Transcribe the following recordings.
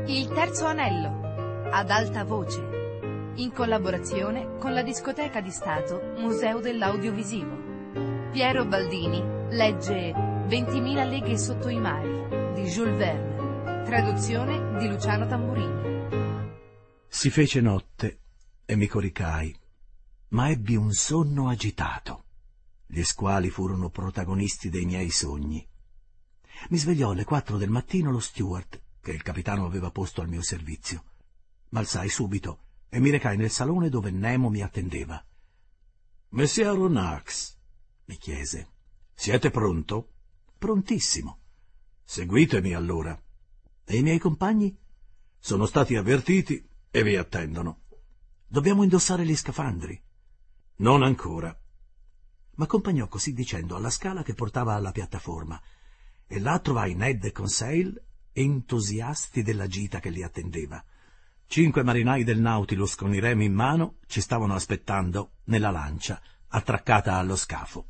Il terzo anello, ad alta voce, in collaborazione con la Discoteca di Stato Museo dell'Audiovisivo. Piero Baldini legge 20.000 leghe sotto i mari di Jules Verne, traduzione di Luciano Tamburini. Si fece notte e mi coricai, ma ebbi un sonno agitato. Gli squali furono protagonisti dei miei sogni. Mi svegliò alle 4 del mattino lo steward che il capitano aveva posto al mio servizio. M'alzai subito e mi recai nel salone dove Nemo mi attendeva. «Messer Aronnax», mi chiese, «siete pronto?» «Prontissimo». «Seguitemi allora». «E i miei compagni?» «Sono stati avvertiti e vi attendono». «Dobbiamo indossare gli scafandri?» «Non ancora». M'accompagnò così dicendo alla scala che portava alla piattaforma, e là trovai Ned e Conseil entusiasti della gita che li attendeva. 5 marinai del Nautilus con i remi in mano ci stavano aspettando nella lancia, attraccata allo scafo.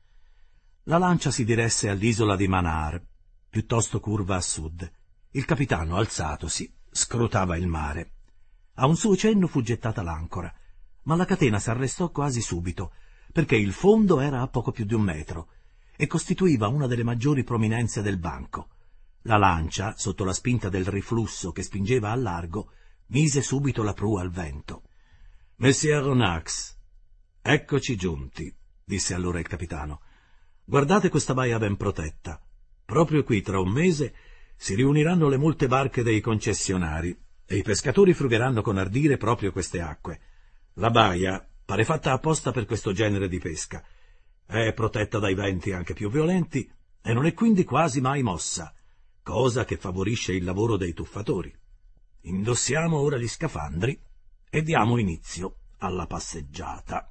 La lancia si diresse all'isola di Manar, piuttosto curva a sud. Il capitano, alzatosi, scrutava il mare. A un suo cenno fu gettata l'ancora, ma la catena s'arrestò quasi subito, perché il fondo era a poco più di 1 metro e costituiva una delle maggiori prominenze del banco. La lancia, sotto la spinta del riflusso che spingeva al largo, mise subito la prua al vento. «Messer Aronnax, eccoci giunti», disse allora il capitano. «Guardate questa baia ben protetta. Proprio qui, tra 1 mese, si riuniranno le molte barche dei concessionari e i pescatori frugheranno con ardire proprio queste acque. La baia pare fatta apposta per questo genere di pesca. È protetta dai venti anche più violenti e non è quindi quasi mai mossa, cosa che favorisce il lavoro dei tuffatori. Indossiamo ora gli scafandri e diamo inizio alla passeggiata».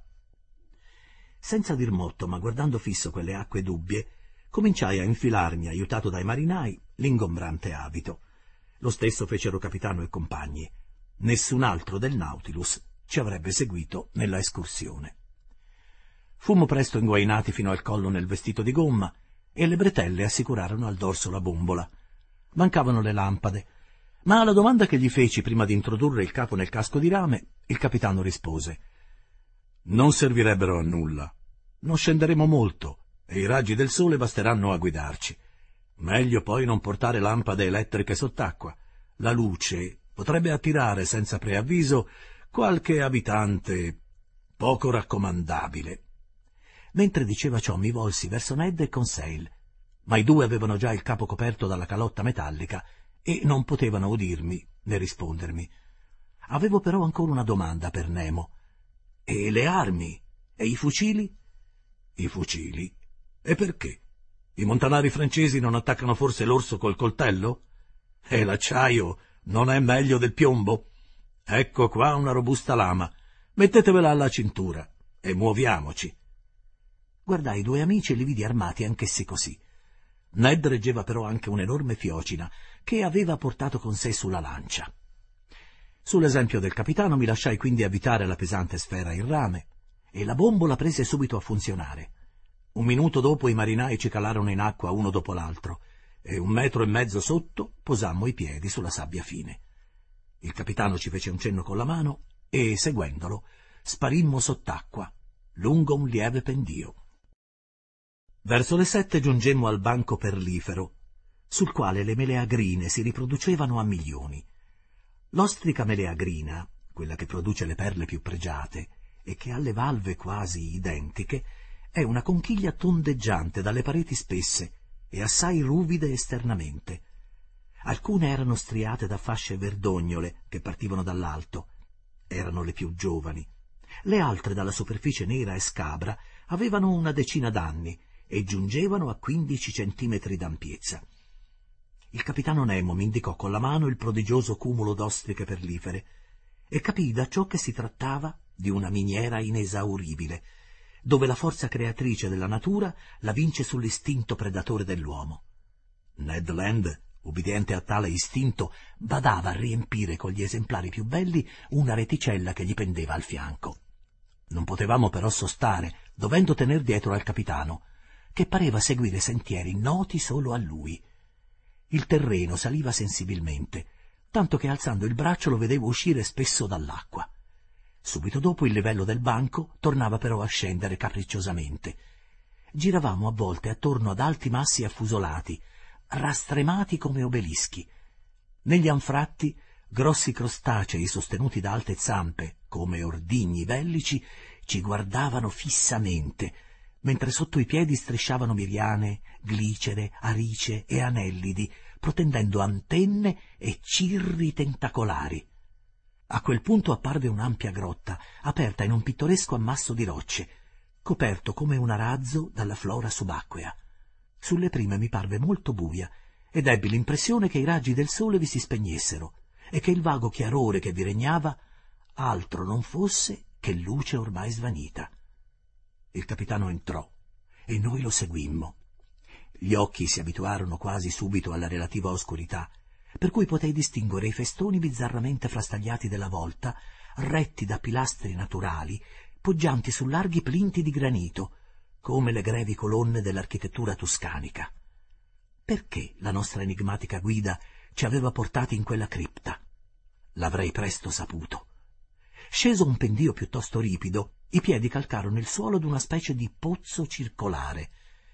Senza dir motto, ma guardando fisso quelle acque dubbie, cominciai a infilarmi, aiutato dai marinai, l'ingombrante abito. Lo stesso fecero capitano e compagni. Nessun altro del Nautilus ci avrebbe seguito nella escursione. Fummo presto inguainati fino al collo nel vestito di gomma e le bretelle assicurarono al dorso la bombola. Mancavano le lampade, ma alla domanda che gli feci prima di introdurre il capo nel casco di rame, il capitano rispose: «Non servirebbero a nulla. Non scenderemo molto e i raggi del sole basteranno a guidarci. Meglio poi non portare lampade elettriche sott'acqua. La luce potrebbe attirare senza preavviso qualche abitante poco raccomandabile». Mentre diceva ciò mi volsi verso Ned e Conseil, ma i 2 avevano già il capo coperto dalla calotta metallica e non potevano udirmi né rispondermi. Avevo però ancora una domanda per Nemo. «E le armi? E i fucili?» «I fucili? E perché? I montanari francesi non attaccano forse l'orso col coltello? E l'acciaio non è meglio del piombo? Ecco qua una robusta lama. Mettetevela alla cintura e muoviamoci». Guardai i 2 amici e li vidi armati anch'essi così. Ned reggeva però anche un'enorme fiocina che aveva portato con sé sulla lancia. Sull'esempio del capitano mi lasciai quindi avvitare la pesante sfera in rame e la bombola prese subito a funzionare. 1 minuto dopo i marinai ci calarono in acqua uno dopo l'altro e 1,5 metri sotto posammo i piedi sulla sabbia fine. Il capitano ci fece un cenno con la mano e, seguendolo, sparimmo sott'acqua, lungo un lieve pendio. Verso le 7 giungemmo al banco perlifero, sul quale le meleagrine si riproducevano a milioni. L'ostrica meleagrina, quella che produce le perle più pregiate e che ha le valve quasi identiche, è una conchiglia tondeggiante dalle pareti spesse e assai ruvide esternamente. Alcune erano striate da fasce verdognole che partivano dall'alto. Erano le più giovani. Le altre, dalla superficie nera e scabra, avevano una decina d'anni e giungevano a 15 centimetri d'ampiezza. Il capitano Nemo mi indicò con la mano il prodigioso cumulo d'ostriche perlifere e capii da ciò che si trattava di una miniera inesauribile, dove la forza creatrice della natura la vince sull'istinto predatore dell'uomo. Ned Land, ubbidiente a tale istinto, badava a riempire con gli esemplari più belli una reticella che gli pendeva al fianco. Non potevamo però sostare, dovendo tener dietro al capitano, che pareva seguire sentieri noti solo a lui. Il terreno saliva sensibilmente, tanto che alzando il braccio lo vedevo uscire spesso dall'acqua. Subito dopo il livello del banco tornava però a scendere capricciosamente. Giravamo a volte attorno ad alti massi affusolati, rastremati come obelischi. Negli anfratti, grossi crostacei sostenuti da alte zampe, come ordigni bellici, ci guardavano fissamente, mentre sotto i piedi strisciavano miriane, glicere, arice e anellidi, protendendo antenne e cirri tentacolari. A quel punto apparve un'ampia grotta, aperta in un pittoresco ammasso di rocce, coperto come un arazzo dalla flora subacquea. Sulle prime mi parve molto buia, ed ebbi l'impressione che i raggi del sole vi si spegnessero, e che il vago chiarore che vi regnava altro non fosse che luce ormai svanita. Il capitano entrò, e noi lo seguimmo. Gli occhi si abituarono quasi subito alla relativa oscurità, per cui potei distinguere i festoni bizzarramente frastagliati della volta, retti da pilastri naturali, poggianti su larghi plinti di granito, come le grevi colonne dell'architettura tuscanica. Perché la nostra enigmatica guida ci aveva portati in quella cripta? L'avrei presto saputo. Sceso un pendio piuttosto ripido, i piedi calcarono il suolo d'una specie di pozzo circolare.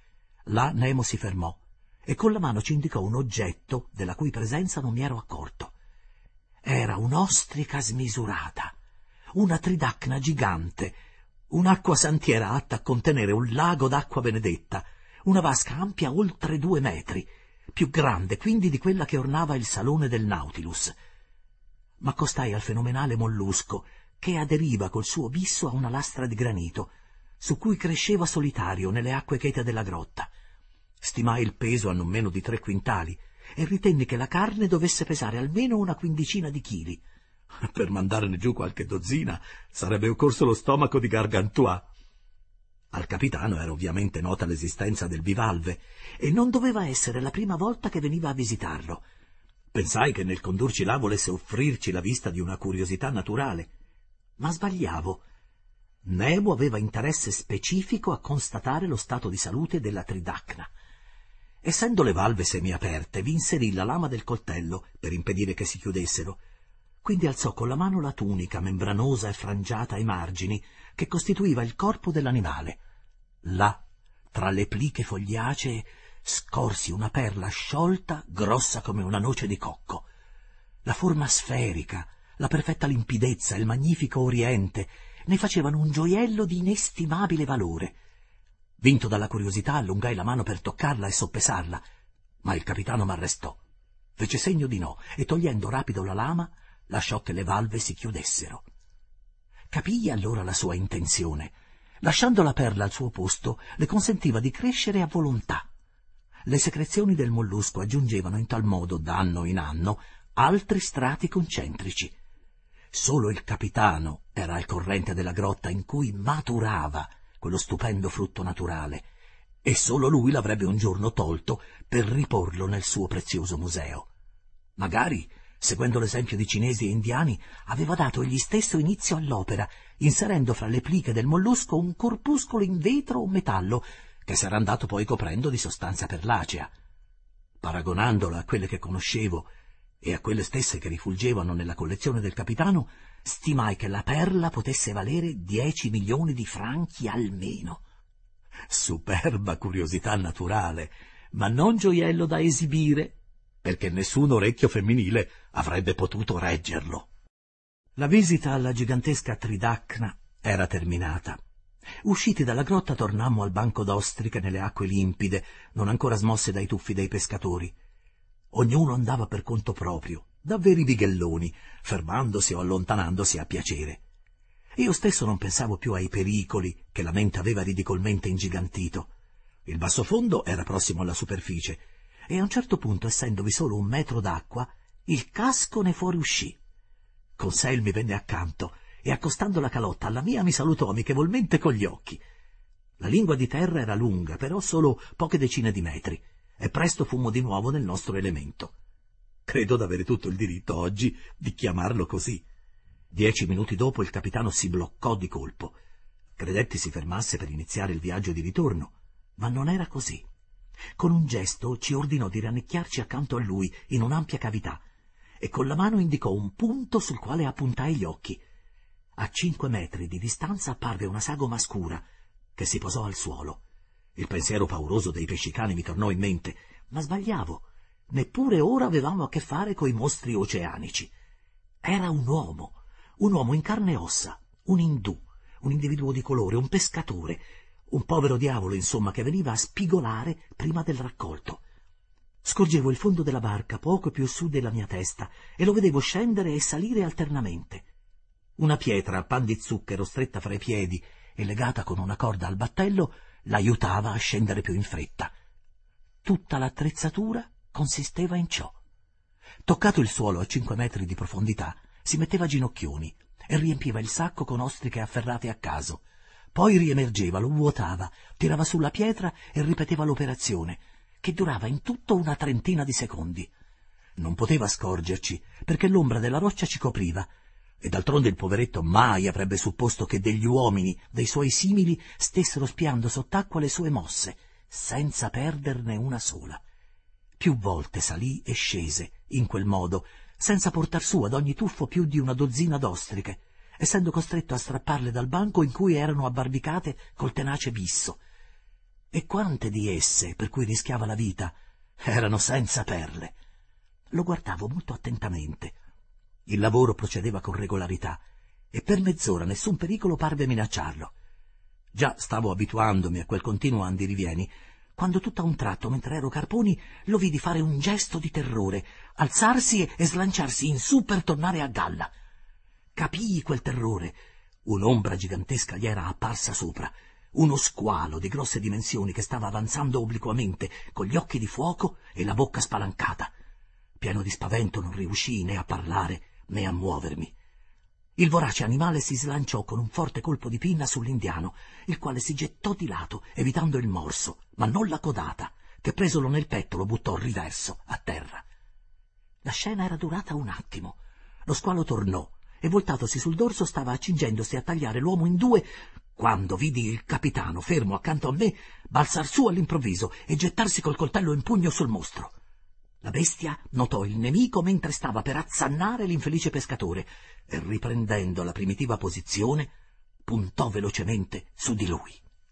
Là Nemo si fermò e con la mano ci indicò un oggetto della cui presenza non mi ero accorto. Era un'ostrica smisurata, una tridacna gigante, un'acqua santiera atta a contenere un lago d'acqua benedetta, una vasca ampia oltre 2 metri, più grande quindi di quella che ornava il salone del Nautilus. M'accostai al fenomenale mollusco, che aderiva col suo bisso a una lastra di granito, su cui cresceva solitario nelle acque chete della grotta. Stimai il peso a non meno di 3 quintali e ritenni che la carne dovesse pesare almeno una 15 di chili. Per mandarne giù qualche dozzina sarebbe occorso lo stomaco di Gargantua. Al capitano era ovviamente nota l'esistenza del bivalve e non doveva essere la prima volta che veniva a visitarlo. Pensai che nel condurci là volesse offrirci la vista di una curiosità naturale, ma sbagliavo. Nemo aveva interesse specifico a constatare lo stato di salute della tridacna. Essendo le valve semiaperte, vi inserì la lama del coltello per impedire che si chiudessero. Quindi alzò con la mano la tunica membranosa e frangiata ai margini che costituiva il corpo dell'animale. Là, tra le pliche fogliacee, scorsi una perla sciolta grossa come una noce di cocco. La forma sferica, la perfetta limpidezza e il magnifico oriente ne facevano un gioiello di inestimabile valore. Vinto dalla curiosità, allungai la mano per toccarla e soppesarla, ma il capitano m'arrestò. Fece segno di no e, togliendo rapido la lama, lasciò che le valve si chiudessero. Capii allora la sua intenzione. Lasciando la perla al suo posto, le consentiva di crescere a volontà. Le secrezioni del mollusco aggiungevano in tal modo, d'anno in anno, altri strati concentrici. Solo il capitano era al corrente della grotta in cui maturava quello stupendo frutto naturale, e solo lui l'avrebbe un giorno tolto per riporlo nel suo prezioso museo. Magari, seguendo l'esempio di cinesi e indiani, aveva dato egli stesso inizio all'opera, inserendo fra le pliche del mollusco un corpuscolo in vetro o metallo, che s'era andato poi coprendo di sostanza perlacea. Paragonandola a quelle che conoscevo e a quelle stesse che rifulgevano nella collezione del capitano, stimai che la perla potesse valere 10 milioni di franchi almeno. Superba curiosità naturale, ma non gioiello da esibire, perché nessun orecchio femminile avrebbe potuto reggerlo. La visita alla gigantesca tridacna era terminata. Usciti dalla grotta tornammo al banco d'ostriche nelle acque limpide, non ancora smosse dai tuffi dei pescatori. Ognuno andava per conto proprio, da veri bighelloni, fermandosi o allontanandosi a piacere. Io stesso non pensavo più ai pericoli che la mente aveva ridicolmente ingigantito. Il bassofondo era prossimo alla superficie, e a un certo punto, essendovi solo 1 metro d'acqua, il casco ne fuoriuscì. Conseil mi venne accanto e, accostando la calotta alla mia, mi salutò amichevolmente con gli occhi. La lingua di terra era lunga, però solo poche decine di metri, e presto fummo di nuovo nel nostro elemento. Credo d'avere tutto il diritto oggi di chiamarlo così. 10 minuti dopo il capitano si bloccò di colpo. Credetti si fermasse per iniziare il viaggio di ritorno, ma non era così. Con un gesto ci ordinò di rannicchiarci accanto a lui in un'ampia cavità e con la mano indicò un punto sul quale appuntai gli occhi. A 5 metri di distanza apparve una sagoma scura che si posò al suolo. Il pensiero pauroso dei pescicani mi tornò in mente, ma sbagliavo. Neppure ora avevamo a che fare coi mostri oceanici. Era un uomo in carne e ossa, un indù, un individuo di colore, un pescatore, un povero diavolo, insomma, che veniva a spigolare prima del raccolto. Scorgevo il fondo della barca poco più su della mia testa e lo vedevo scendere e salire alternamente. Una pietra a pan di zucchero stretta fra i piedi e legata con una corda al battello l'aiutava a scendere più in fretta. Tutta l'attrezzatura consisteva in ciò. Toccato il suolo a 5 metri di profondità, si metteva ginocchioni e riempiva il sacco con ostriche afferrate a caso. Poi riemergeva, lo vuotava, tirava sulla pietra e ripeteva l'operazione, che durava in tutto una 30 di secondi. Non poteva scorgerci, perché l'ombra della roccia ci copriva, e d'altronde il poveretto mai avrebbe supposto che degli uomini, dei suoi simili, stessero spiando sott'acqua le sue mosse, senza perderne una sola. Più volte salì e scese, in quel modo, senza portar su ad ogni tuffo più di una dozzina d'ostriche, essendo costretto a strapparle dal banco in cui erano abbarbicate col tenace bisso. E quante di esse, per cui rischiava la vita, erano senza perle. Lo guardavo molto attentamente. Il lavoro procedeva con regolarità e per mezz'ora nessun pericolo parve minacciarlo. Già stavo abituandomi a quel continuo andirivieni, quando tutto a un tratto, mentre ero carponi, lo vidi fare un gesto di terrore, alzarsi e slanciarsi in su per tornare a galla. Capii quel terrore. Un'ombra gigantesca gli era apparsa sopra, uno squalo di grosse dimensioni che stava avanzando obliquamente, con gli occhi di fuoco e la bocca spalancata. Pieno di spavento non riuscii né a parlare né a muovermi. Il vorace animale si slanciò con un forte colpo di pinna sull'indiano, il quale si gettò di lato, evitando il morso, ma non la codata, che presolo nel petto lo buttò riverso, a terra. La scena era durata un attimo. Lo squalo tornò e, voltatosi sul dorso, stava accingendosi a tagliare l'uomo in due, quando vidi il capitano, fermo accanto a me, balzar su all'improvviso e gettarsi col coltello in pugno sul mostro. La bestia notò il nemico mentre stava per azzannare l'infelice pescatore e, riprendendo la primitiva posizione, puntò velocemente su di lui.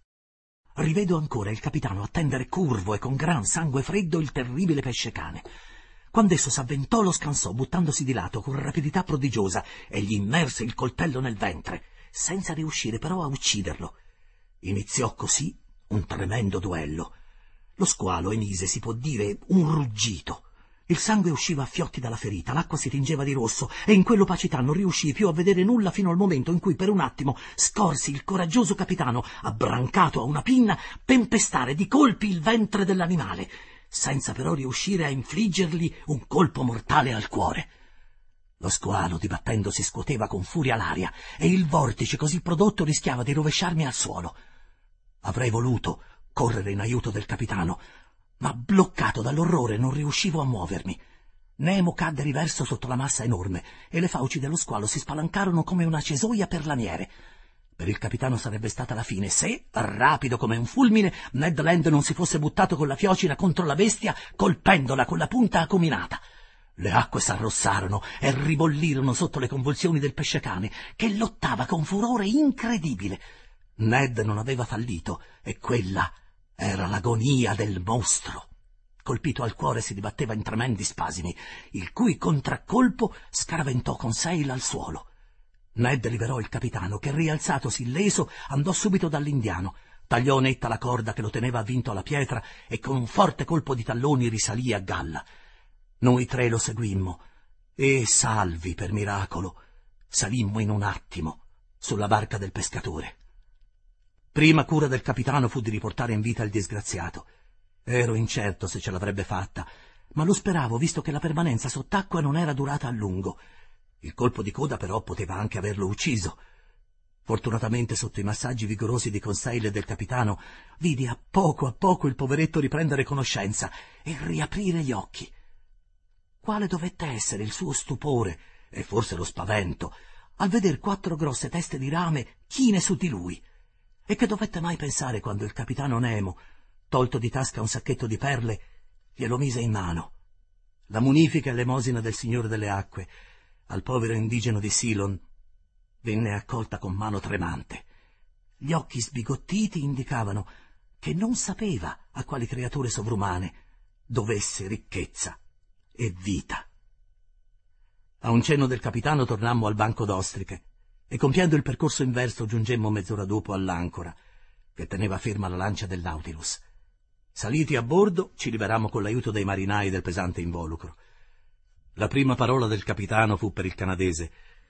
Rivedo ancora il capitano attendere curvo e con gran sangue freddo il terribile pesce-cane. Quando esso s'avventò lo scansò buttandosi di lato con rapidità prodigiosa e gli immerse il coltello nel ventre, senza riuscire però a ucciderlo. Iniziò così un tremendo duello. Lo squalo emise, si può dire, un ruggito. Il sangue usciva a fiotti dalla ferita, l'acqua si tingeva di rosso e in quell'opacità non riuscii più a vedere nulla fino al momento in cui per un attimo scorsi il coraggioso capitano, abbrancato a una pinna, tempestare di colpi il ventre dell'animale, senza però riuscire a infliggergli un colpo mortale al cuore. Lo squalo, dibattendosi, scuoteva con furia l'aria e il vortice così prodotto rischiava di rovesciarmi al suolo. Avrei voluto correre in aiuto del capitano, ma bloccato dall'orrore non riuscivo a muovermi. Nemo cadde riverso sotto la massa enorme e le fauci dello squalo si spalancarono come una cesoia per lamiere. Per il capitano sarebbe stata la fine se, rapido come un fulmine, Ned Land non si fosse buttato con la fiocina contro la bestia, colpendola con la punta acuminata. Le acque s'arrossarono e ribollirono sotto le convulsioni del pescecane, che lottava con furore incredibile. Ned non aveva fallito e quella era l'agonia del mostro. Colpito al cuore si dibatteva in tremendi spasimi, il cui contraccolpo scaraventò con Sail al suolo. Ned liberò il capitano, che rialzatosi illeso andò subito dall'indiano, tagliò netta la corda che lo teneva avvinto alla pietra e con un forte colpo di talloni risalì a galla. Noi tre lo seguimmo e, salvi per miracolo, salimmo in un attimo sulla barca del pescatore. Prima cura del capitano fu di riportare in vita il disgraziato. Ero incerto se ce l'avrebbe fatta, ma lo speravo visto che la permanenza sott'acqua non era durata a lungo. Il colpo di coda però poteva anche averlo ucciso. Fortunatamente sotto i massaggi vigorosi di Conseil e del capitano vidi a poco il poveretto riprendere conoscenza e riaprire gli occhi. Quale dovette essere il suo stupore, e forse lo spavento, al veder 4 grosse teste di rame chine su di lui. E che dovette mai pensare quando il capitano Nemo, tolto di tasca un sacchetto di perle, glielo mise in mano. la munifica elemosina del Signore delle Acque al povero indigeno di Ceylon venne accolta con mano tremante. Gli occhi sbigottiti indicavano che non sapeva a quali creature sovrumane dovesse ricchezza e vita. A un cenno del capitano tornammo al banco d'ostriche e compiendo il percorso inverso giungemmo mezz'ora dopo all'ancora che teneva ferma la lancia del Nautilus. Saliti a bordo ci liberammo con l'aiuto dei marinai del pesante involucro. La prima parola del capitano fu per il canadese.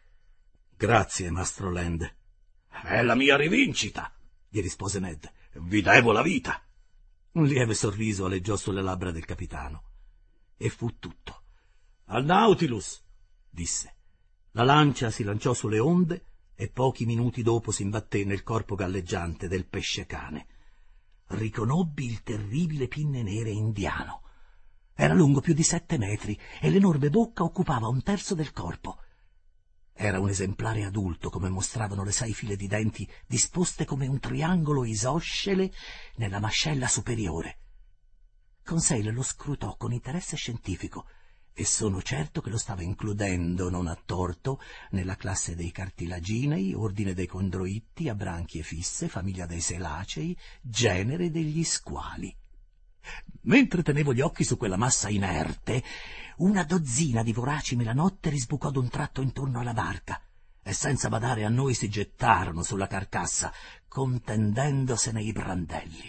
«Grazie, mastro Land». «È la mia rivincita», gli rispose Ned. «Vi devo la vita». Un lieve sorriso aleggiò sulle labbra del capitano. E fu tutto. «Al Nautilus», disse. La lancia si lanciò sulle onde e pochi minuti dopo si imbatté nel corpo galleggiante del pesce cane. Riconobbi il terribile pinne nere indiano. Era lungo più di 7 metri e l'enorme bocca occupava 1/3 del corpo. Era un esemplare adulto, come mostravano le 6 file di denti disposte come un triangolo isoscele nella mascella superiore. Conseil lo scrutò con interesse scientifico e sono certo che lo stava includendo, non a torto, nella classe dei cartilaginei, ordine dei condroitti a branchie fisse, famiglia dei selacei, genere degli squali. Mentre tenevo gli occhi su quella massa inerte, una dozzina di voraci melanotte sbucò d'un tratto intorno alla barca e senza badare a noi si gettarono sulla carcassa, contendendosene i brandelli.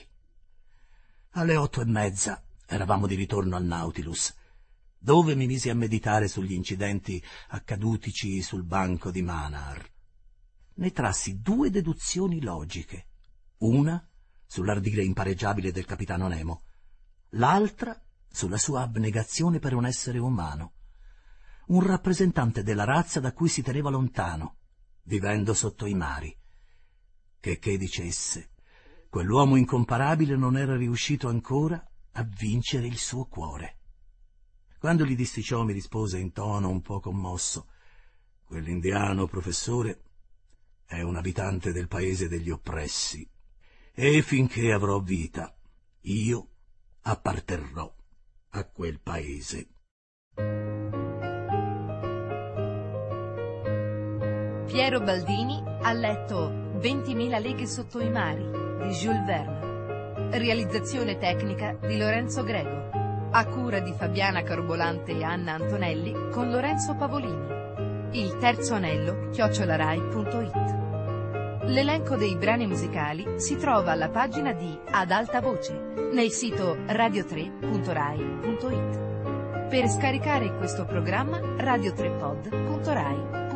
Alle 8:30 eravamo di ritorno al Nautilus, dove mi misi a meditare sugli incidenti accadutici sul banco di Manar. Ne trassi 2 deduzioni logiche, una sull'ardire impareggiabile del capitano Nemo, l'altra sulla sua abnegazione per un essere umano, un rappresentante della razza da cui si teneva lontano, vivendo sotto i mari. Che dicesse, quell'uomo incomparabile non era riuscito ancora a vincere il suo cuore. Quando gli dissi ciò mi rispose in tono un po' commosso: «Quell'indiano, professore, è un abitante del paese degli oppressi, e finché avrò vita io apparterrò a quel paese». Piero Baldini ha letto 20.000 leghe sotto i mari di Jules Verne. Realizzazione tecnica di Lorenzo Grego. A cura di Fabiana Carbolante e Anna Antonelli con Lorenzo Pavolini. Il terzo anello @rai.it. L'elenco dei brani musicali si trova alla pagina di Ad alta voce nel sito radio3.rai.it. Per scaricare questo programma radio3pod.rai.it.